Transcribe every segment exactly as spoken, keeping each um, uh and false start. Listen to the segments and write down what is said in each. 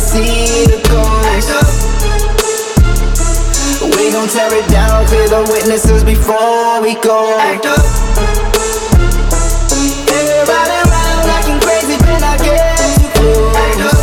see the ghost. We gon' tear it down, clear the witnesses before we go. Act up. They're riding around acting crazy, but I get too close. Act up.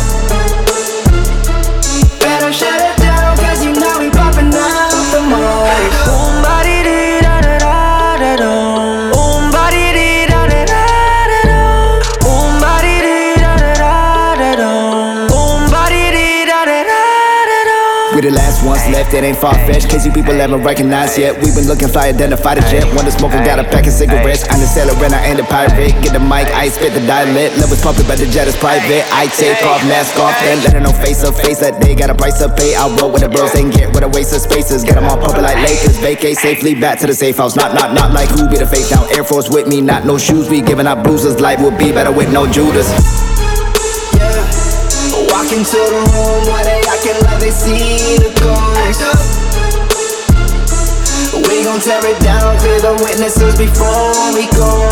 Better shut it down, cause you know we popping out the most. Boom body dee da da da da da. Boom body dee da da da da da. Boom body dee da da da da da. Boom body dee da da da da da. We the last ones left, it ain't far-fetched. Case you people haven't recognized yet. We've been looking fly, identify the jet. When the smoker got a pack of cigarettes. I'm the sailor and I ain't the pirate. Get the mic, I spit the dialect. Levels pumping, but the jet is private. I take off, mask off, then let her know face up face that they got a price to pay. I roll with the bros, ain't get with a waste of spaces. Get them all pumping like Lakers. Vacate safely back to the safe house. Not, not, not like who be the face now. Air Force with me, not no shoes. We giving out bruises. Life would be better with no Judas. Walk into the room where they acting like they see the ghost. We gon' tear it down, clear the witnesses before we go.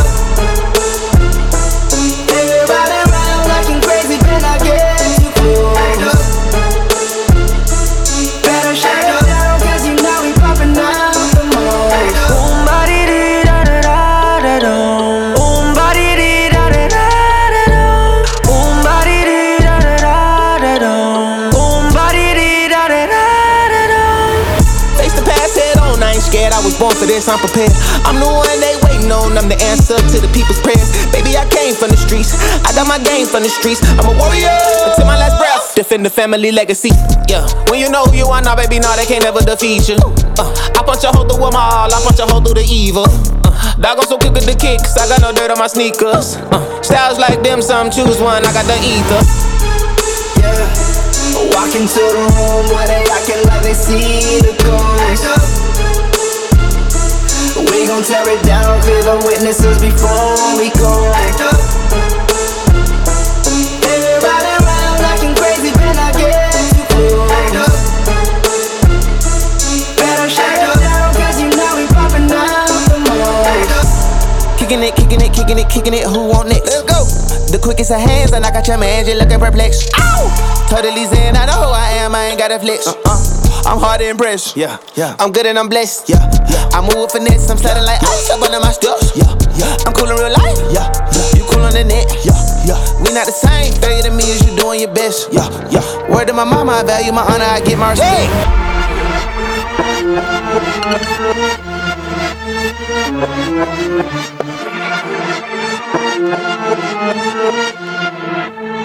They're riding around acting crazy, but I get too close. Better shut it down, cause you know we popping out the most. Boom body dee da da da da da. Boom body dee da da da da da. Boom body dee da da da da da. Boom body dee da da da da da. Face the past head on, I ain't scared, I was born for this, I'm prepared. I'm the one they waiting on, I'm the answer to the people's prayers. Baby, I came from the streets, I done my game from the streets. I'm a warrior until my last breath, defend the family legacy. Yeah, when you know who you are now, baby, nah, they can't never defeat you. uh, I punch a hole through with my all, I punch a hole through the evil. uh, Dog so quick with the kicks, I got no dirt on my sneakers. uh, Styles like them, some choose one, I got the ether. Yeah, walk into the room where they acting like they see the ghost. We gon' tear it down, clear the witnesses before we go. They're riding around acting crazy, but I get too close. Better shut it down, cause you know we popping out the most. Kicking it, kicking it, kicking it, kicking it, who want next? Let's go! The quickest of hands, and I got your man, you looking perplexed. Ow! Totally zen, I know who I am, I ain't gotta flex. Uh-uh. I'm hard to impress. Yeah, yeah. I'm good and I'm blessed. Yeah, yeah. I move with finesse. I'm sliding like ice up under my steps. Yeah, yeah. I'm cool in real life. Yeah, yeah. You cool on the net. Yeah, yeah. We not the same. Failure to me is you doing your best. Yeah, yeah. Word to my mama, I value my honor. I get my respect. Hey.